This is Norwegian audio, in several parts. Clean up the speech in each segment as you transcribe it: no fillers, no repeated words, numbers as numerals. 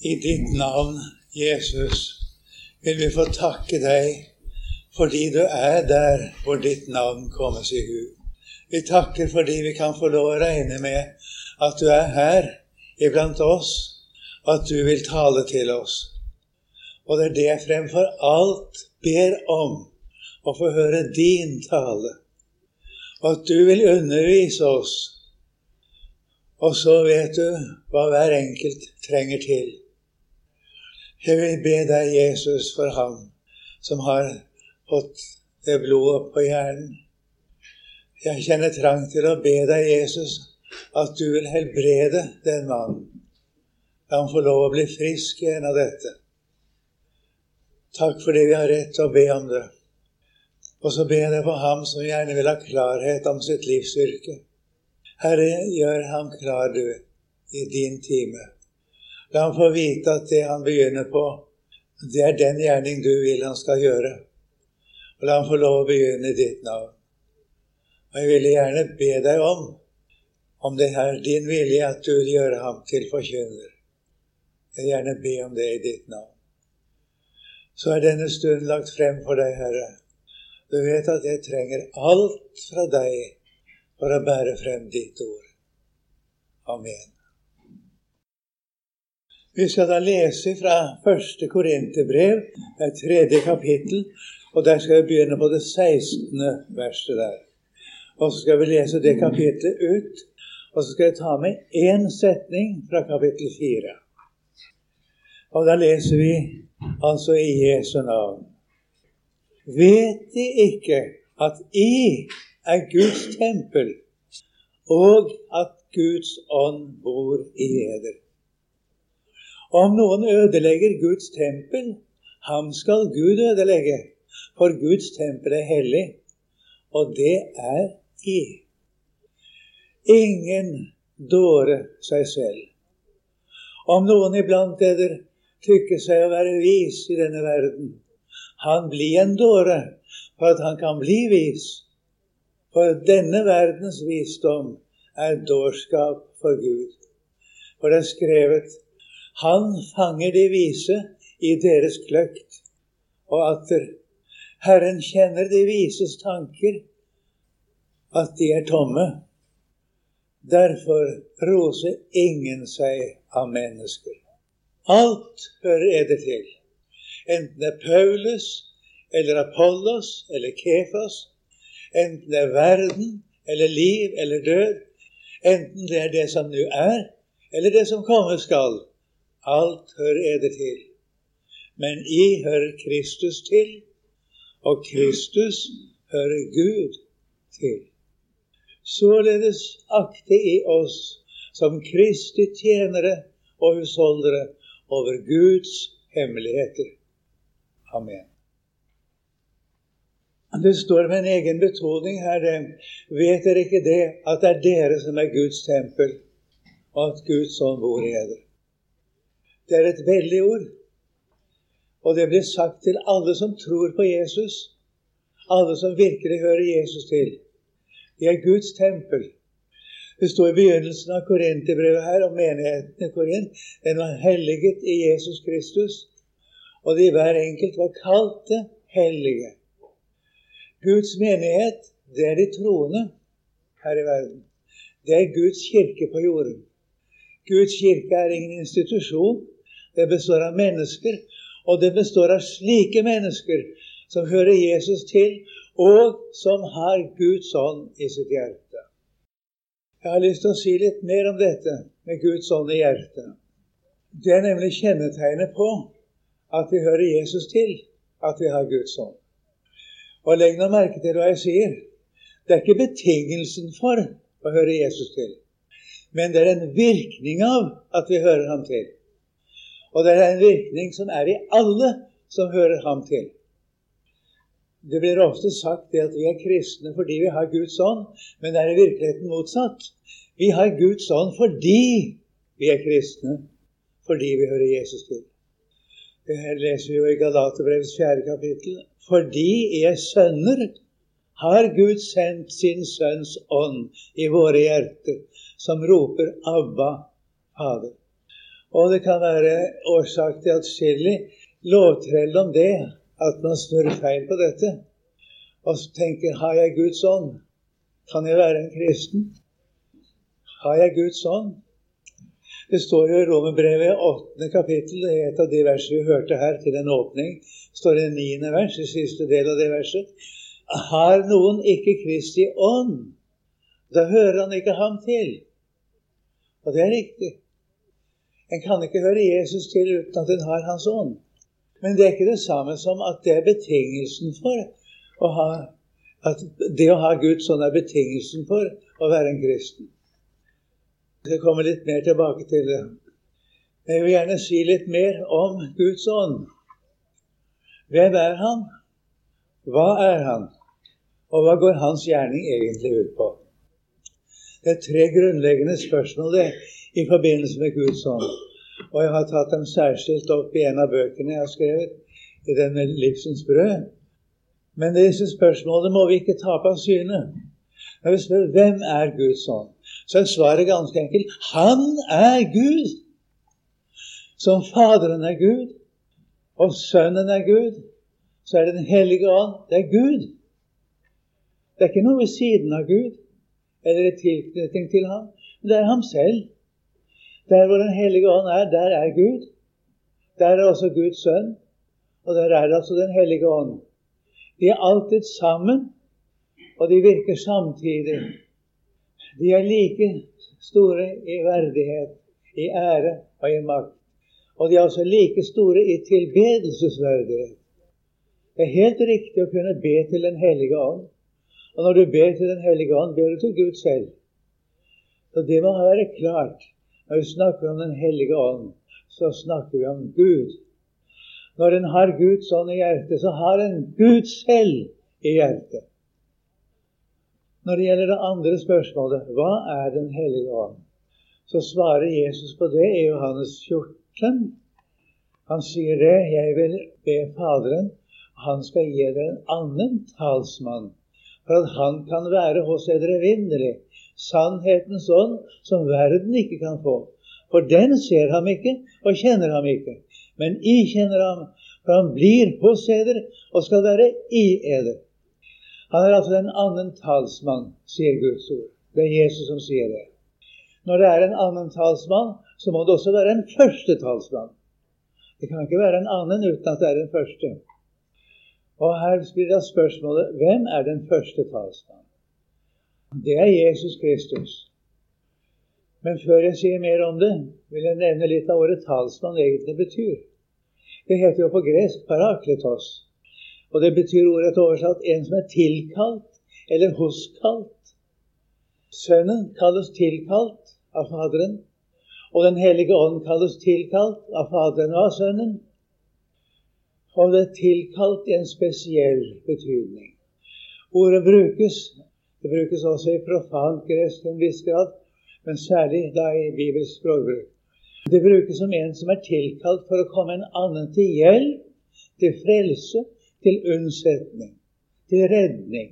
I ditt navn, Jesus, vil vi få takke deg fordi du der hvor ditt navn kommes I hu. Vi takker fordi vi kan få lov å regne med at du her iblant oss, og at du vil tale til oss. Og det det jeg fremfor alt ber om, å få høre din tale, og at du vil undervise oss. Og så vet du hva hver enkelt trenger til. Jeg vil be deg, Jesus, for ham som har fått det blodet på hjernen. Jeg kjenner trang til å be deg, Jesus, at du vil helbrede den mannen. La han få lov å bli frisk igjen av dette. Takk fordi vi har rett til å be om det. Og så ber jeg for ham som gjerne vil ha klarhet om sitt livsvirke. Herre, gjør ham klar du I din time. La ham få vite at det han begynner på, det den gjerning du vil han skal gjøre. Og la ham få lov å begynne I ditt navn. Og jeg ville gjerne be deg om det her din vilje at du vil gjøre ham til forkynner. Jeg vil gjerne be om det I ditt navn. Så denne stund lagt frem for deg, Herre. Du vet at jeg trenger alt fra deg for å bære frem ditt ord. Amen. Vi skal da lese fra 1. Korinterbrev, det 3. kapittel, og der skal vi begynne på det 16. verset der. Og så skal vi lese det kapitlet ut, og så skal jeg ta med en setning fra kapittel 4. Og da leser vi altså I Jesu navn. Vet de ikke at I Guds tempel, og at Guds ånd bor I eder? Om noen ødelegger Guds tempel, ham skal Gud ødelegge, for Guds tempel hellig, og det I. Ingen dåre seg selv. Om noen iblant eder tykker seg å være vis I denne verden, han blir en dåre for at han kan bli vis. For denne verdens visdom dårskap for Gud. For det skrevet, han fanger de vise I deres kløkt, og atter, Herren kjenner de vises tanker, at de tomme. Derfor roser ingen seg av mennesker. Alt hører eder til. Enten det Paulus, eller Apollos, eller Kefas, enten det verden, eller liv, eller død, enten det det som nå eller det som komme skal. Alt hører eder til. Men I hører Kristus til, og Kristus hører Gud til. Således akte I oss som Kristi tjenere og husholdere over Guds hemmeligheter. Amen. Det står med en egen betoning her. Vet dere ikke det, at det dere som Guds tempel, og at Guds ånd bor I eder? Det et veldig ord. Og det blir sagt til alle som tror på Jesus. Alle som virkelig hører Jesus til. De Guds tempel. Det står I begynnelsen av Korinterbrevet her, om menigheten I Korint. Den var helliget I Jesus Kristus. Og de hver enkelt var kalte hellige. Guds menighet, det de troende her I verden. Det Guds kirke på jorden. Guds kirke ingen institusjon. Det består av mennesker, og det består av slike mennesker som hører Jesus til, og som har Guds ånd I sitt hjerte. Jeg har lyst til å si litt mer om dette med Guds ånd I hjertet. Det nemlig kjennetegnet på at vi hører Jesus til, at vi har Guds ånd. Og legg nå merke til hva jeg sier. Det ikke betingelsen for å høre Jesus til, men det en virkning av at vi hører ham til. Og det en virkning som I alle som hører ham til. Det blir ofte sagt det at vi kristne fordi vi har Guds ånd, men det I virkeligheten motsatt. Vi har Guds ånd fordi vi kristne, fordi vi hører Jesus til. Det her leser vi jo I Galaterbrevets 4. kapittel. Fordi sønner har Gud sendt sin sønns ånd I våre hjerter, som roper Abba, Fader. Og det kan være årsak til atskillig lovtrell om det, at man snurrer feil på dette, og tenker, har jeg Guds ånd? Kan jeg være en kristen? Har jeg Guds ånd? Det står jo i Romerbrevet 8. kapittel, det er et av de versene vi hørte her til en åpning, står det 9. vers, i siste del av det verset. Har noen ikke Kristi ånd, da hører han ikke ham til. Og det er riktig. En kan ikke høre Jesus til uten at en har hans ånd. Men det er ikke det samme som at det er betingelsen for at det å ha Guds ånd er betingelsen for å være en kristen. Jeg kommer litt mer tilbake til det. Jeg vil gjerne si litt mer om Guds ånd. Hvem er han? Hva er han? Og hva går hans gjerning egentlig ut på? Det er 3 grunnleggende spørsmål det, i forbindelse med Guds ånd. Og jeg har tatt dem særskilt opp i en av bøkene jeg har skrevet, i denne Livsens brød. Men disse spørsmålene må vi ikke ta på av syne. Når vi spør, hvem er Guds ånd? Så er svaret ganske enkelt, han er Gud. Som Faderen er Gud, og Sønnen er Gud, så er det Den hellige ånd, det er Gud. Det er ikke noe ved siden av Gud, eller i tilknytning til ham, men det er ham selv. Der hvor Den hellige ånd er, der er Gud. Der er også Guds sønn, og der er altså Den hellige ånd. De er alltid sammen, og de virker samtidig. De er like store i verdighet, i ære og i makt. Og de er også like store i tilbedelsesverdighet. Det er helt riktig å kunne be til Den hellige ånd. Og når du ber til Den hellige ånd, ber du til Gud selv. Så det må være klart. Når vi snakker om Den hellige ånd, så snakker vi om Gud. Når en har Guds ånd i hjertet, så har en Gud selv i hjertet. Når det gjelder det andre spørsmålet, hva er Den hellige ånd? Så svarer Jesus på det i Johannes 14. Han sier det, jeg vil be Faderen, han skal gi dere en annen talsmann, for at han kan være hos dere evinnelig, sannhetens ånd, som verden ikke kan få. For den ser ham ikke, og kjenner ham ikke. Men I kjenner ham, for han blir hos dere, og skal være i dere. Han er altså en annen talsmann, sier Guds ord. Det er Jesus som sier det. Når det er en annen talsmann, så må det også være en første talsmann. Det kan ikke være en annen uten at det er en første. Og her blir det spørsmålet, hvem er den første talsmann? Det er Jesus Kristus. Men før jeg sier mer om det, vil jeg nevne litt av ordet talsmann egentlig betyr. Det heter jo på gresk parakletos, og det betyr ordet oversatt en som er tilkalt eller hoskalt. Sønnen kalles tilkalt av Faderen, og Den hellige ånd kalles tilkalt av Faderen og av Sønnen. Og det er tilkalt i en spesiell betydning. Ordet det brukes også i profant gresk til en viss grad, men særlig da i bibelsk språkbruk. Det brukes som en som er tilkalt for å komme en annen til hjelp, til frelse, til unnsetning, til redning.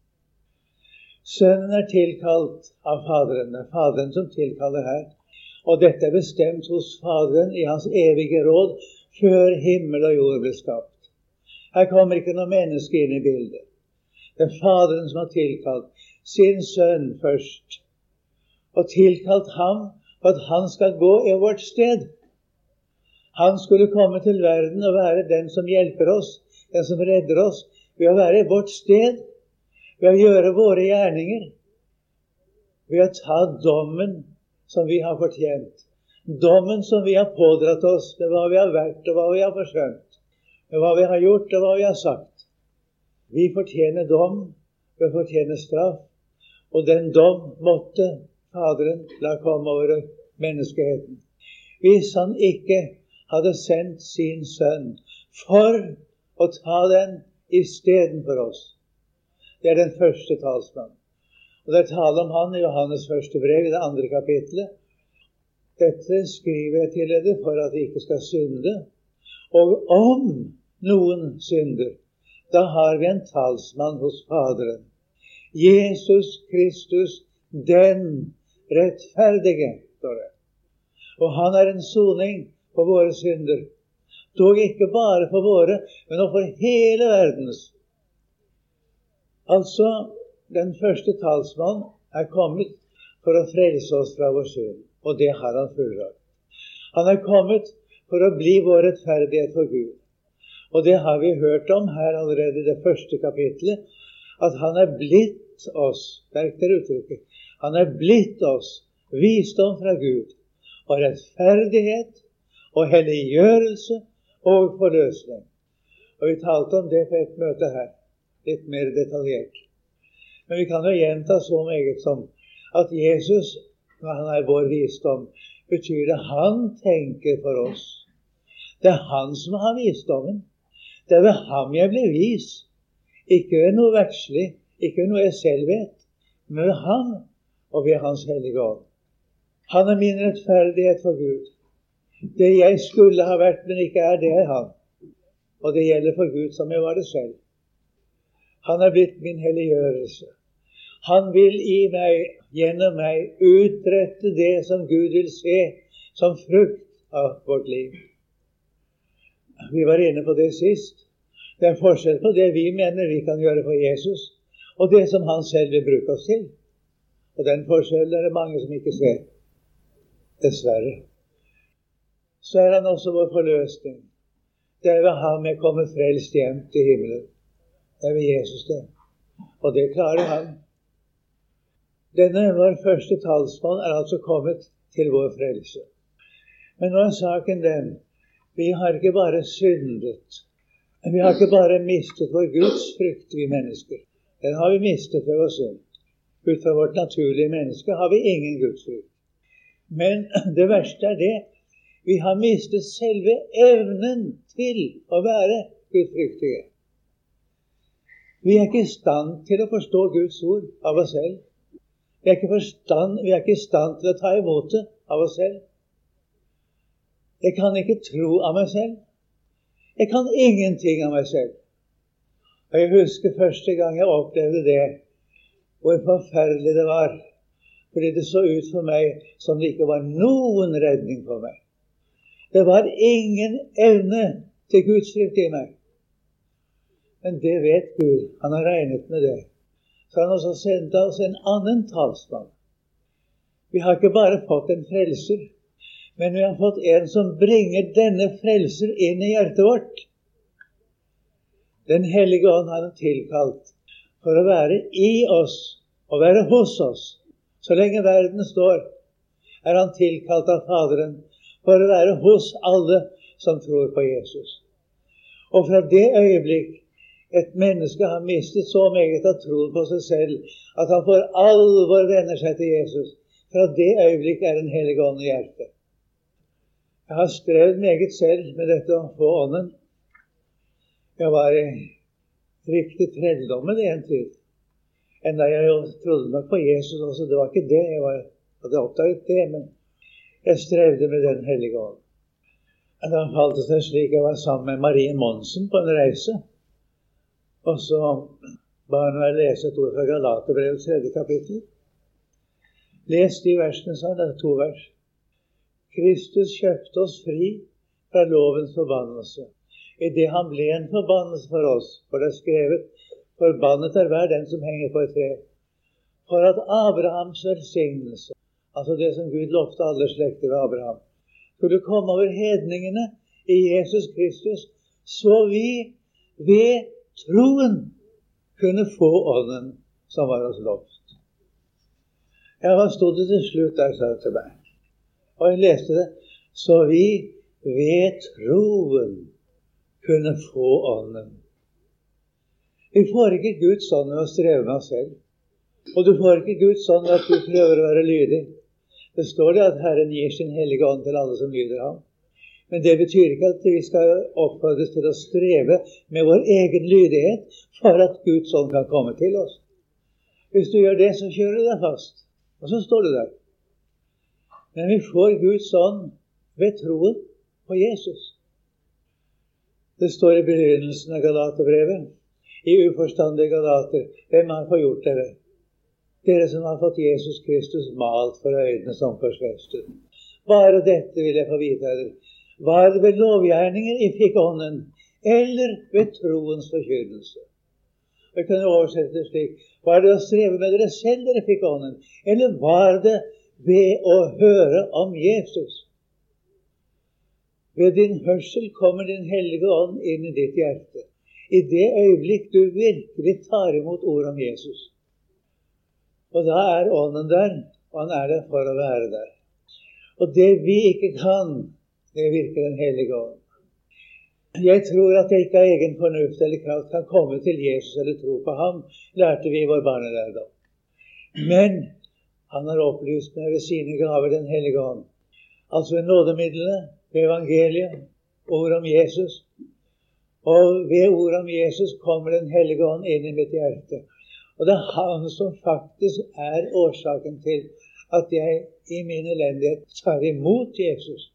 Sønnen er tilkalt av Faderen. Det er Faderen som tilkaller her. Og dette er bestemt hos Faderen i hans evige råd, før himmel og jord ble skapt. Her kommer ikke noe menneske inn i bildet. Det er Faderen som har tilkalt sin sønn først, og tilkalt ham for at han skal gå i vårt sted. Han skulle komme til verden og være den som hjelper oss, den som redder oss, ved å være i vårt sted, ved å gjøre våre gjerninger, ved å ta dommen som vi har fortjent. Dommen som vi har pådratt oss, med hva vi har vært og hva vi har forsømt, med hva vi har gjort og hva vi har sagt. Vi fortjener dom, vi fortjener straff, og den dom måtte Faderen la komme over menneskeheten. Hvis han ikke hadde sendt sin sønn for å ta den i stedet for oss. Det er den første talsmann. Og det er tale om han i Johannes første brev i det 2. kapitlet. Dette skriver jeg til dere for at de ikke skal synde. Og om noen synder, da har vi en talsmann hos Faderen. Jesus Kristus, den rettferdige, står det. Og han er en soning for våre synder. Dog ikke bare for våre, men også for hele verdens. Altså, den første talsmann er kommet for å frelse oss fra vår synd, og det har han fullbrakt. Han er kommet for å bli vår rettferdighet for Gud. Og det har vi hørt om her allerede i det første kapitlet, at han er blitt oss, merk dere uttrykket, han er blitt oss visdom fra Gud, og rettferdighet, og helliggjørelse, og forløsning. Og vi talte om det på et møte her, litt mer detaljert. Men vi kan jo gjenta så meget som at Jesus, når han er vår visdom, betyr det han tenker for oss. Det er han som har visdommen. Det er ved ham jeg blir vis. Ikke ved noe verdslig, ikke ved noe jeg selv vet, men ved ham og ved hans hellige ånd. Han er min rettferdighet for Gud. Det jeg skulle ha vært, men ikke er, det er han. Og det gjelder for Gud som jeg var det selv. Han er blitt min helliggjørelse. Han vil i meg, gjennom meg, utrette det som Gud vil se som frukt av vårt liv. Vi var inne på det sist. Det er forskjell på det vi mener vi kan gjøre for Jesus, og det som han selv vil bruke oss til. Og den forskjellen er det mange som ikke ser. Dessverre. Så er han også vår forløsning. Det er ved ham jeg kommer frelst hjem til himmelen. Det er ved Jesus det. Og det klarer han. Denne vår første talsmann er altså kommet til vår frelse. Men nå er saken den, vi har ikke bare syndet. Vi har ikke bare mistet vår Guds frykt, vi mennesker. Den har vi mistet ved vår synd. Ut fra vårt naturlige menneske har vi ingen Guds frykt. Men det verste er det, vi har mistet selve evnen til å være gudfryktige. Vi er ikke i stand til å forstå Guds ord av oss selv. Vi er ikke i stand til å ta imot det av oss selv. Jeg kan ikke tro av meg selv. Jeg kan ingenting av meg selv. Og jeg husker første gang jeg opplevde det, hvor forferdelig det var. Fordi det så ut for meg som det ikke var noen redning for meg. Det var ingen evne til Guds frykt i meg. Men det vet Gud. Han har regnet med det. Så han også sendte oss en annen talsmann. Vi har ikke bare fått en frelser, men vi har fått en som bringer denne frelser inn i hjertet vårt. Den hellige ånd har han tilkalt for å være i oss og være hos oss. Så lenge verden står, er han tilkalt av Faderen for å være hos alle som tror på Jesus. Og fra det øyeblikk et menneske har mistet så meget av troen på seg selv, at han for alvor vender seg til Jesus, fra det øyeblikk er den hellige ånd i hjertet. Jeg har strevd meget selv med dette å få ånden. Jeg var i riktig trelldom i en tid. Enda jeg jo trodde nok på Jesus også, det var ikke det, jeg hadde oppdaget det, men jeg strevde med den hellige ånd. Da falt det seg slik, jeg var sammen med Marie Monsen på en reise, og så ba han meg lese et ord fra Galaterbrevets 3. kapittel. Les de versene, sa han, det er 2 vers. Kristus kjøpte oss fri fra lovens forbannelse, i det han ble en forbannelse for oss, for det er skrevet, forbannet er hver den som henger på et tre, for at Abrahams velsignelse, altså det som Gud lovte alle slekter ved Abraham, skulle komme over hedningene i Jesus Kristus, så vi ved troen kunne få ånden som var oss lovt. Ja, hva stod det til slutt der, sa det til meg. Og jeg leste det, så vi ved troen kunne få ånden. Vi får ikke Guds ånd ved å streve med oss selv. Og du får ikke Guds ånd ved at du prøver å være lydig. Det står det at Herren gir sin hellige ånd til alle som lyder ham. Men det betyr ikke at vi skal oppfordres til å streve med vår egen lydighet for at Guds ånd kan komme til oss. Hvis du gjør det, så kjører du deg fast. Og så står du der. Men vi får Guds ånd ved troen på Jesus. Det står i begynnelsen av Galaterbrevet, i uforstandige galater, hvem har forgjort dere? Dere som har fått Jesus Kristus malt for øynene som korsfestet. Bare dette vil jeg få vite av dere. Var det ved lovgjerninger I fikk ånden, eller ved troens forkynnelse? Jeg kan oversette det slik. Var det å streve med dere selv dere fikk ånden, eller var det ved å høre om Jesus? Ved din hørsel kommer din hellige ånd inn I ditt hjerte. I det øyeblikk du virkelig tar imot ord om Jesus. Og da ånden der, og han der for å være der. Og det vi ikke kan, det virker den hellige ånd. Jeg tror at jeg ikke av egen fornuft eller kraft kan komme til Jesus eller tro på ham, lærte vi I vår barnelærdom. Men han har opplyst meg ved sine gaver den hellige ånd. Altså ved nådemidlene, ved evangeliet, ord om Jesus. Og ved ord om Jesus kommer den hellige ånd inn I mitt hjerte. Og det han som faktisk årsaken til at jeg I min elendighet tar imot Jesus.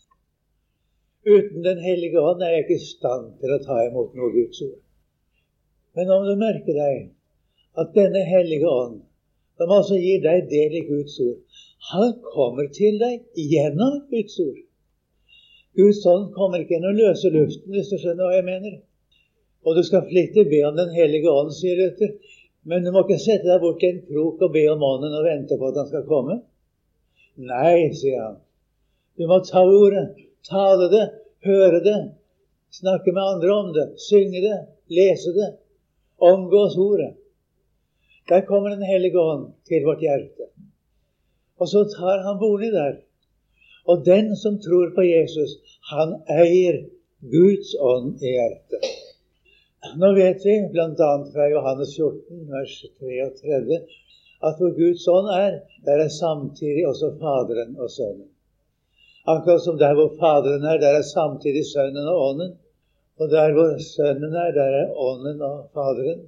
Uten den hellige ånd jeg ikke I stand til å ta imot noe Guds ord. Men om du merker deg at denne hellige ånd, som altså gir deg del I Guds ord, han kommer til deg gjennom Guds ord. Guds ånd kommer ikke inn og løser luften, hvis du skjønner hva jeg mener. Og du skal flittig be om den hellige ånd, sier Luther. Men du må ikke sette deg bort I en krok og be om ånden og vente på at han skal komme. Nei, sier han. Du må ta ordet, tale det, høre det, snakke med andre om det, synge det, lese det, omgås ordet. Der kommer den hellige ånd til vårt hjerte. Og så tar han bolig der. Og den som tror på Jesus, han eier Guds ånd I hjertet. Nå vet vi, blant annet fra Johannes 14, vers 33, at hvor Guds ånd der samtidig også Faderen og Sønnen. Akkurat som der hvor Faderen der samtidig Sønnen og Ånden. Og der hvor Sønnen der Ånden og Faderen.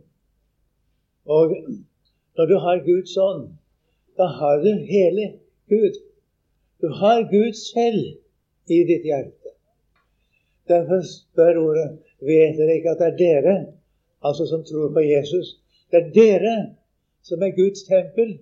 Og når du har Guds ånd, da har du hele Gud. Du har Gud selv I ditt hjerte. Derfor spør ordet, vet dere ikke at det dere, altså som tror på Jesus, det dere som Guds tempel.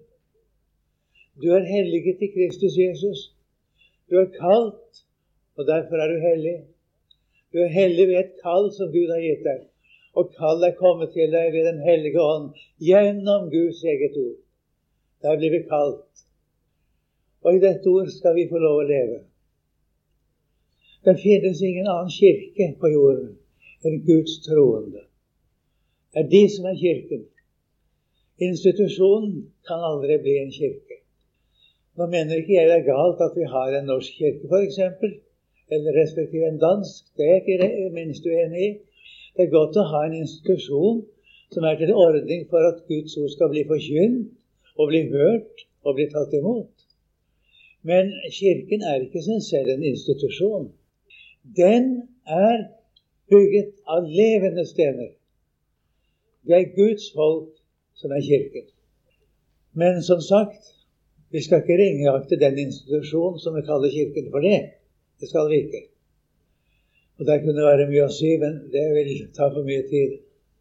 Du helliget I Kristus Jesus. Du kalt, og derfor du hellig. Du hellig ved et kall som Gud har gitt deg. Og kall kommet til deg ved den hellige ånd, gjennom Guds eget ord. Der blir vi kalt. Og I dette ord skal vi få lov å leve. Det finnes ingen annen kirke på jorden enn Guds troende. Det de som kirken. Institusjonen kan aldri bli en kirke. Nå mener ikke jeg det galt at vi har en norsk kirke, for eksempel, eller respektive en dansk. Det ikke det minst uenig I. Det godt å ha en institusjon som til ordning for at Guds ord skal bli forkynt, og bli hørt, og bli tatt imot. Men kirken ikke som selv en institusjon. Den bygget av levende stener. Det Guds folk som kirken. Men som sagt, vi skal ikke ringeakte den institusjon som vi kaller kirken for det. Det skal vi ikke. Og der kunne det være mye å si, men det vil ta for mye tid.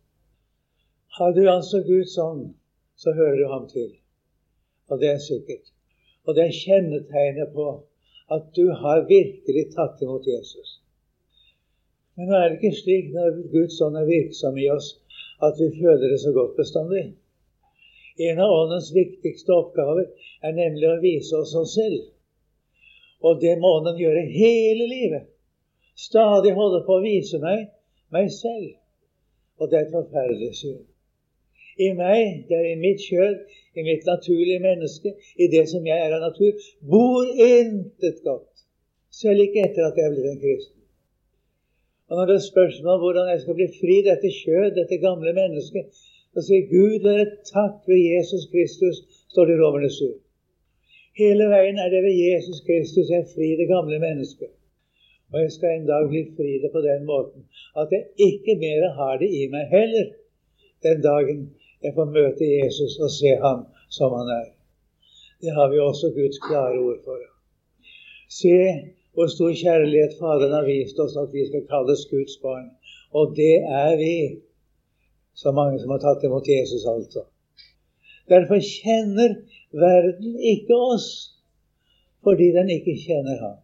Har du altså Guds ånd, så hører du ham til. Og det sikkert. Og det kjennetegnet på at du har virkelig tatt imot Jesus. Men nå det ikke slik når Guds ånd virksom I oss, at vi føler det så godt bestandig. En av åndens viktigste oppgaver nemlig å vise oss oss selv. Og det må ånden gjøre hele livet. Stadig holde på å vise meg selv. Og det et forferdelig syn. I meg, det I mitt kjød, I mitt naturlige menneske, I det som jeg av natur, bor intet godt. Selv ikke etter at jeg blitt en kristen. Og når det spørsmål om hvordan jeg skal bli fri dette kjød, dette gamle mennesket, så sier Gud være takk ved Jesus Kristus, står det I Romerne 7. Hele veien det ved Jesus Kristus jeg fri det gamle mennesket. Og jeg skal en dag bli fri det på den måten, at jeg ikke mer har det I meg heller, den dagen jeg får møte Jesus og se ham som han Det har vi også Guds klare ord for. Se hvor stor kjærlighet Faderen har vist oss at vi skal kalles Guds barn. Og det vi, så mange som har tatt imot Jesus altså. Derfor kjenner verden ikke oss. fordi den ikke kjenner ham.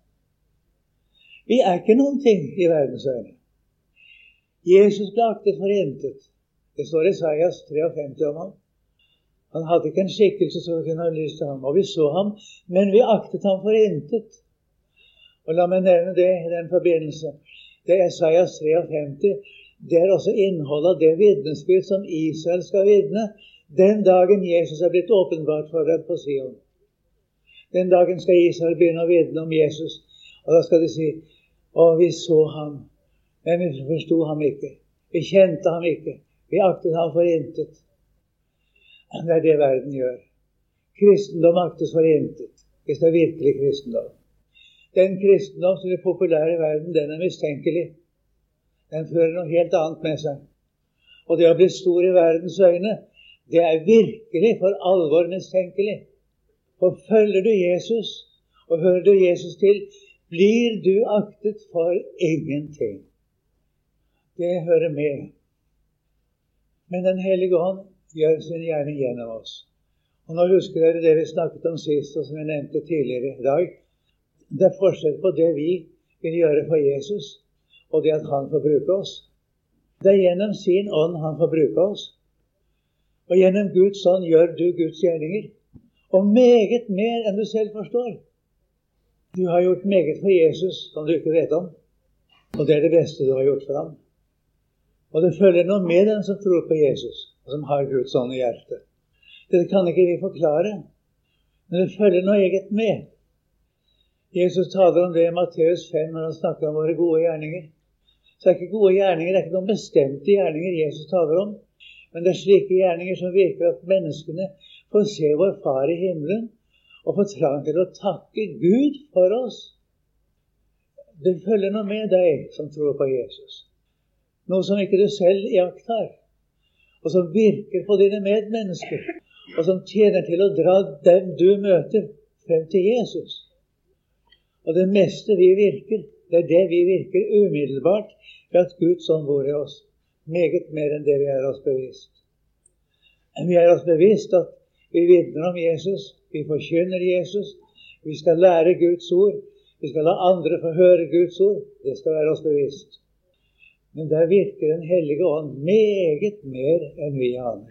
Vi ikke noen ting i verdens øyne. Jesus ble aktet for intet. Det står i Isaias 53 om ham. Han hadde ikke en skikkelse så vi kunne ha lyst til ham, og vi så ham, men vi aktet ham for intet. Og la meg nevne det i den forbindelse. Det er Isaias 53. Det er også innholdet av det vitnesbyrd som Israel skal vitne den dagen Jesus er blitt åpenbart for dem på Sion. Den dagen skal Israel begynne å vitne om Jesus, og da skal de si, vi så ham, men vi forstod ham ikke. Vi kjente ham ikke. Vi aktet ham for intet. Det er det verden gjør. Kristendom aktes for intet, hvis det er virkelig kristendom. Den kristendom som er populær i verden, den er mistenkelig. Den fører noe helt annet med seg. Og det å bli stor i verdens øyne, det er virkelig for alvor mistenkelig. For følger du Jesus, og hører du Jesus til, blir du aktet for ingenting. Det hører med. Men Den hellige ånd gjør sin gjerning gjennom oss. Og nå husker dere det vi snakket om sist, og som jeg nevnte tidligere i dag. Det er forskjell på det vi vil gjøre for Jesus, og det at han får bruke oss. Det er gjennom sin ånd han får bruke oss. Og gjennom Guds ånd gjør du Guds gjerninger. Og meget mer enn du selv forstår. Du har gjort meget for Jesus som du ikke vet om. Og det er det beste du har gjort for ham. Og det følger noe med den som tror på Jesus, og som har Guds ånd i hjertet. Det kan ikke vi forklare, men det følger noe eget med. Jesus taler om det i Matteus 5 når han snakker om våre gode gjerninger. Så er ikke gode gjerninger, det er ikke noen bestemte gjerninger Jesus taler om, men det er slike gjerninger som virker at menneskene får se vår Far i himmelen, og får trang til å takke Gud for oss. Det følger noe med deg som tror på Jesus. Noe som ikke du selv iakttar, og som virker på dine medmennesker, og som tjener til å dra dem du møter frem til Jesus. Og det meste vi virker, det er det vi virker umiddelbart ved at Guds ånd bor i oss, meget mer enn det vi er oss bevisst. Vi er oss bevisst at vi vitner om Jesus, vi forkynner Jesus, vi skal lære Guds ord, vi skal la andre få høre Guds ord, det skal være oss bevisst. Men der virker Den hellige ånd meget mer enn vi aner.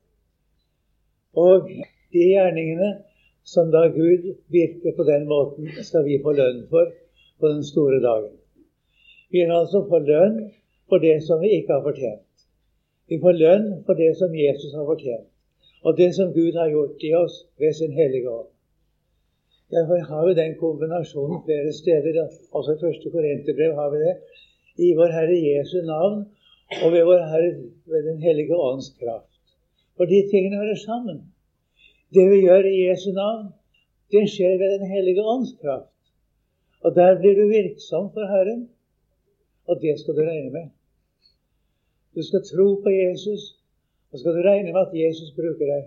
Og de gjerningene som da Gud virker på den måten, skal vi få lønn for på den store dagen. Vi vil altså få lønn for det som vi ikke har fortjent. Vi får lønn for det som Jesus har fortjent, og det som Gud har gjort i oss ved sin hellige ånd. Derfor har vi den kombinasjonen flere steder, også i 1. Korinterbrev har vi det, i vår Herre Jesu navn, og ved vår Herre, ved den hellige ånds kraft. For de tingene hører sammen. Det vi gjør i Jesu navn, det skjer ved den hellige ånds kraft. Og der blir du virksom for Herren, og det skal du regne med. Du skal tro på Jesus, og skal du regne med at Jesus bruker deg.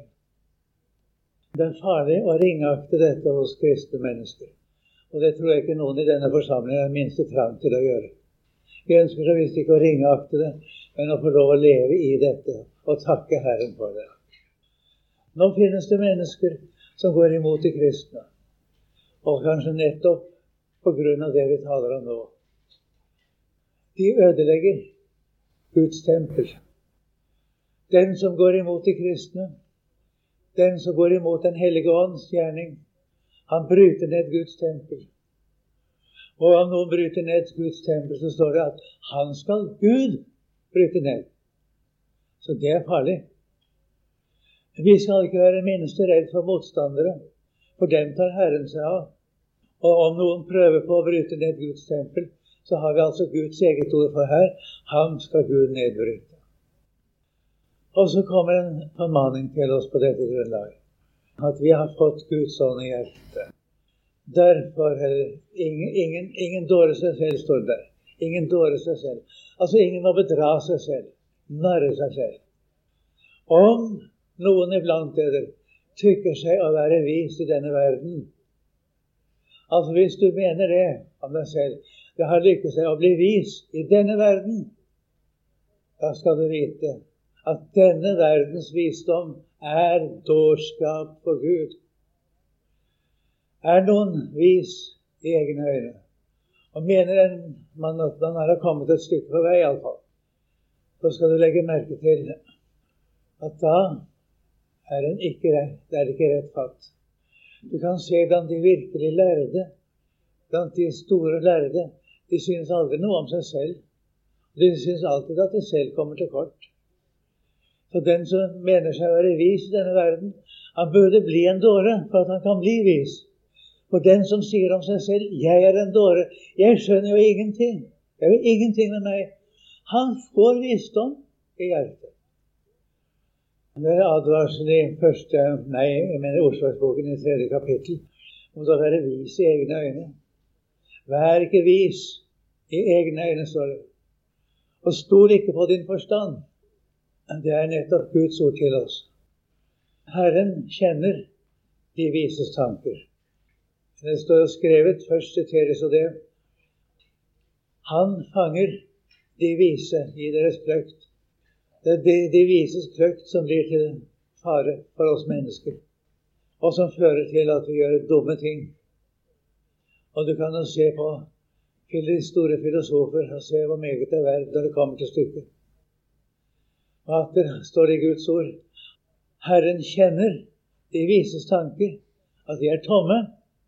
Det er farlig å ringakte dette hos kristne mennesker. Og det tror jeg ikke noen i denne forsamlingen er minste trang til å gjøre. Vi ønsker så visst ikke å ringakte det, men å få lov å leve i dette og takke Herren for det. Nå finnes det mennesker som går imot de kristne, og kanskje nettopp på grunn av det vi taler om nå. De ødelegger Guds tempel. Den som går imot de kristne, den som går imot den hellige ånds gjerning, han bryter ned Guds tempel. Og om noen bryter ned Guds tempel, så står det at han skal Gud bryte ned. Så det er farlig. Vi skal ikke være minste redd for motstandere, for dem tar Herren seg av. Og om noen prøver på å bryte ned Guds tempel, så har vi altså Guds eget ord for her. Ham skal Gud nedbryte. Og så kommer en formaning til oss på dette grunnlaget, at vi har fått Guds ånd i hjertet. Derfor ingen dårer seg selv, står det der. Ingen dårer seg selv. Altså ingen må bedra seg selv, narre seg selv. Om noen iblant dere tykker seg å være vis i denne verden, altså hvis du mener det om deg selv, det har lykkes seg å bli vis i denne verden, da skal du vite at denne verdens visdom er dårskap for Gud. Er noen vis i egne øyne, og mener man at man har kommet et stykke på vei i alle fall, så skal du legge merke til at da er det ikke rett fatt. Du kan se blant de virkelig lærde, blant de store lærde, de synes aldri noe om seg selv. De synes alltid at de selv kommer til kort. Så den som mener seg å være vis i denne verden, han burde bli en dåre for at han kan bli vis. For den som sier om seg selv, jeg er en dåre, jeg skjønner jo ingenting, det er jo ingenting med meg, han får visdom i hjertet. Det er advarsel i Ordspråksboken i 3. kapittel, om å være vis i egne øyne. Vær ikke vis i egne øyne, står det. Og stol ikke på din forstand. Det er nettopp Guds ord til oss. Herren kjenner de vises tanker. Det står skrevet, først siteres og det. Han fanger de vise i deres kløkt. Det er de vises kløkt som blir til fare for oss mennesker, og som fører til at vi gjør dumme ting. Og du kan jo se på de store filosofer og se hvor meget det er verdt når det kommer til stykket. Og atter står det i Guds ord, Herren kjenner de vises tanker, at de er tomme.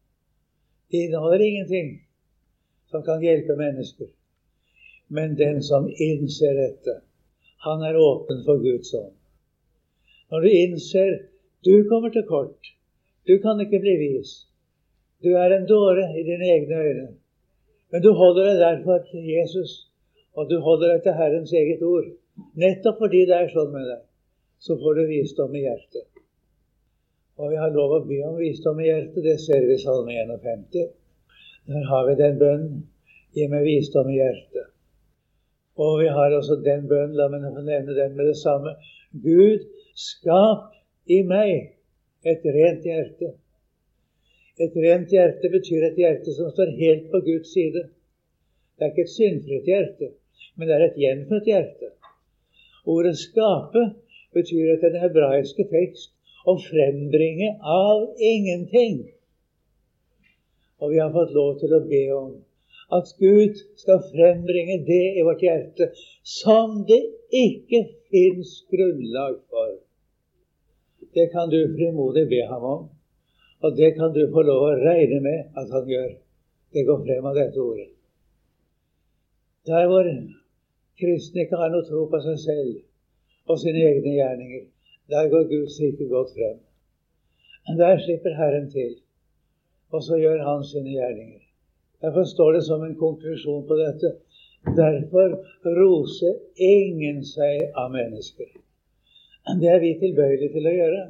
De inneholder ingenting som kan hjelpe mennesker. Men den som innser dette, han er åpen for Guds ånd. Når du innser, du kommer til kort, du kan ikke bli vis, du er en dåre i dine egne øyne, men du holder deg derfor til Jesus, og du holder deg til Herrens eget ord. Nettopp fordi det er sånn med deg, så får du visdom i hjertet. Og vi har lov å be om visdom i hjertet, det ser vi i Salme 51. Der har vi den bønnen, gi meg visdom i hjertet. Og vi har også den bønnen, la meg få nevne den med det samme. Gud, skap i meg et rent hjerte. Et rent hjerte betyr et hjerte som står helt på Guds side. Det er ikke et syndfritt hjerte, men det er et gjenfødt hjerte. Ordet skape betyr etter den hebraiske tekst å frembringe av ingenting. Og vi har fått lov til å be om at Gud skal frembringe det i vårt hjerte som det ikke finnes grunnlag for. Det kan du frimodig be ham om, og det kan du få lov å regne med at han gjør. Det går frem av dette ordet. Der hvor kristne ikke har noe tro på seg selv og sine egne gjerninger, der går Guds rike godt frem. Der slipper Herren til, og så gjør han sine gjerninger. Derfor står det som en konklusjon på dette. Derfor roser ingen seg av mennesker. Det er vi tilbøyelige til å gjøre.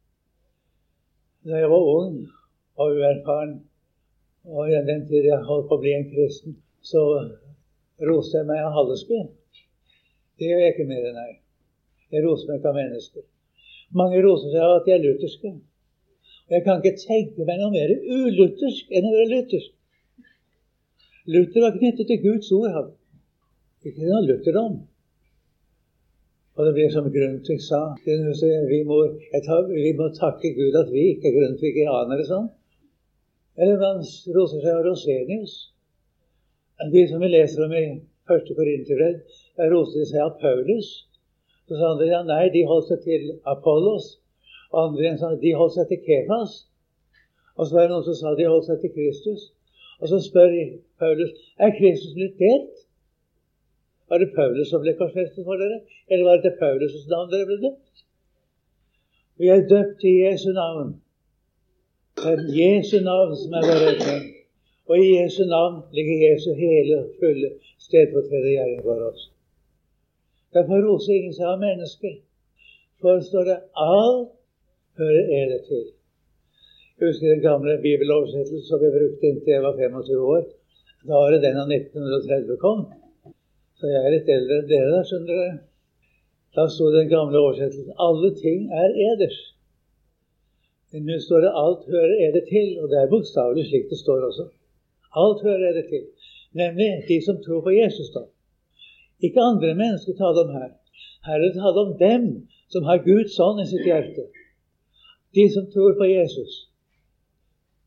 Da jeg var ung og uerfaren, og i den tid jeg holdt på å bli en kristen, så roste jeg meg av Hallesby. Det gjør jeg ikke mer enn jeg. Jeg roser meg ikke av mennesker. Mange roser seg av at de er lutherske. Og jeg kan ikke tenke meg noe mer uluthersk enn å være luthersk. Luther var knyttet til Guds ord, ikke noe lutherdom. Og det blir som Grundtvig sa, vi må takke Gud at vi ikke er grundtvigianere, sånn. Eller man roser seg av Rosenius. De som vi leser om i 1. Korinterbrev, der roser de seg av Paulus. Så sa andre, ja, nei, de holdt seg til Apollos. Og andre sa, de holdt seg til Kefas. Og så var det noen som sa, de holdt seg til Kristus. Og så spør Paulus, er Kristus blitt delt? Var det Paulus som ble korsfestet for dere? Eller var det til Paulus' navn dere ble døpt? Vi er døpt i Jesu navn. Det er Jesu navn som er vår redning. Og i Jesu navn ligger Jesu hele fulle stedfortreder gjerning for oss. Derfor roser ingen seg av mennesker. For står det, alt hører eder til. Jeg husker den gamle bibeloversettelsen som vi brukte inntil jeg var 25 år. Da var det den av 1930 kom. Så jeg er litt eldre enn dere, skjønner dere. Da stod den gamle oversettelsen, alle ting er eders. Men nå står det, alt hører eder til, og det er bokstavelig slik det står også. Alt hører eder til. Nemlig de som tror på Jesus da. Ikke andre mennesker taler om her. Her er det taler om dem som har Guds ånd i sitt hjerte. De som tror på Jesus.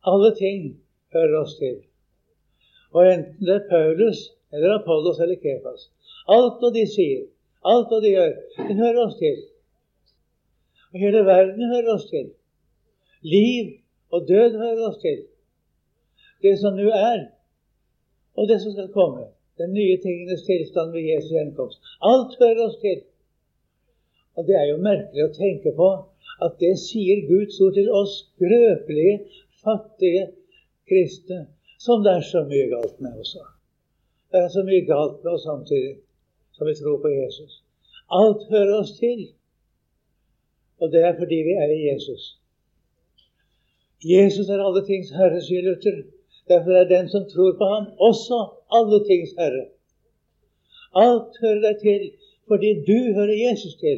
Alle ting hører oss til. Og enten det Paulus, eller Apollos, eller Kefas, alt hva de sier, alt hva de gjør, det hører oss til. Og hele verden hører oss til. Liv og død hører oss til. Det som nå og det som skal komme, den nye tingenes tilstand ved Jesu gjenkomst, alt hører oss til. Og det jo merkelig å tenke på at det sier Guds ord til oss skrøpelige, fattige kristne, som det så mye galt med også. Det så mye galt med oss samtidig som vi tror på Jesus. Alt hører oss til. Og det fordi vi i Jesus. Jesus alle tings herre, sier Luther. Derfor den som tror på ham også alle tings herre. Alt hører deg til, fordi du hører Jesus til.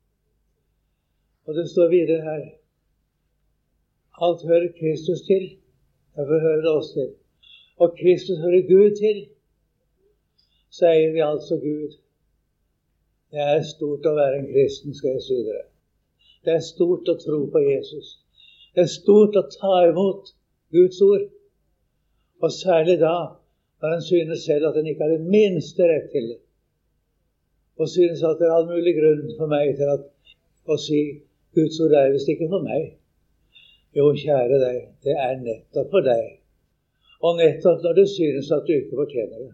Og det står videre her. Alt hører Kristus til, derfor hører det oss til. Og Kristus hører Gud til, sier vi altså Gud. Det stort å være en kristen, skal jeg si dere. Det stort å tro på Jesus. Det stort å ta imot Guds ord. Og særlig da, når han synes selv at han ikke har det minste rett til det. Og synes at det all mulig grunn for meg til å si Guds ord visst ikke for meg. Jo, kjære deg, det nettopp for deg. Og nettopp når du synes at du ikke fortjener det.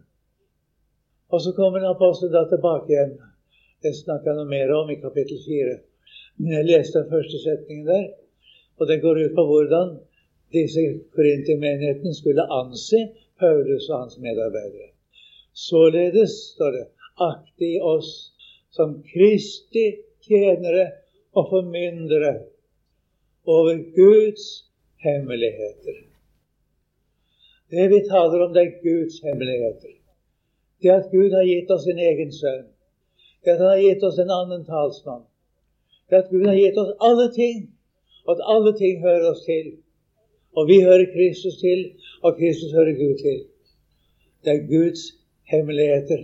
Og så kommer apostelen da tilbake igjen. Det snakker han noe mer om i kapittel 4. Men jeg leste den første setningen der, og det går ut på hvordan disse Korinti-menighetene skulle anse Paulus og hans medarbeidere. Således, står det, akte i oss som Kristi tjenere og formyndere over Guds hemmeligheter. Det vi taler om, det Guds hemmeligheter. Det at Gud har gitt oss sin egen sønn. Det at han har gitt oss en annen talsmann. Det at Gud har gitt oss alle ting, og at alle ting hører oss til. Og vi hører Kristus til, og Kristus hører Gud til. Det Guds hemmeligheter.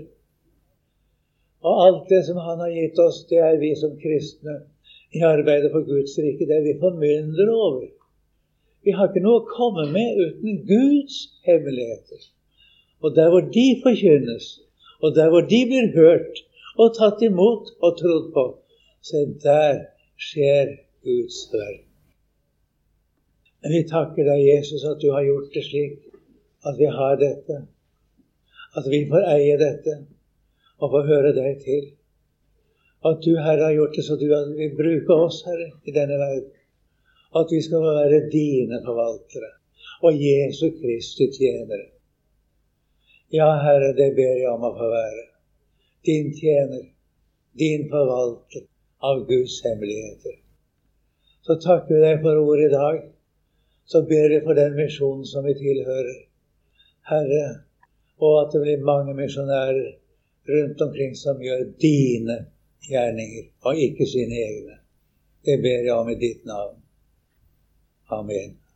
Og alt det som han har gitt oss, det vi som kristne i arbeidet for Guds rike, det vi formyndere over. Vi har ikke noe å komme med uten Guds hemmeligheter. Og der hvor de forkynnes, og der hvor de blir hørt, og tatt imot og trodd på, så der skjer Guds verk. Men vi takker deg, Jesus, at du har gjort det slik, at vi har dette, at vi får eie dette, og får høre deg til. At du, Herre, har gjort det så du vil bruke oss, Herre, i denne verden. At vi skal være dine forvaltere, og Jesu Kristi tjenere. Ja, Herre, det ber jeg om å få være. Din tjener, din forvalter av Guds hemmeligheter. Så takker vi deg for ordet i dag. Så ber vi for den misjonen som vi tilhører, Herre, og at det blir mange misjonærer rundt omkring som gjør dine gjerninger, og ikke sine egne. Det ber jeg om i ditt navn. Amen.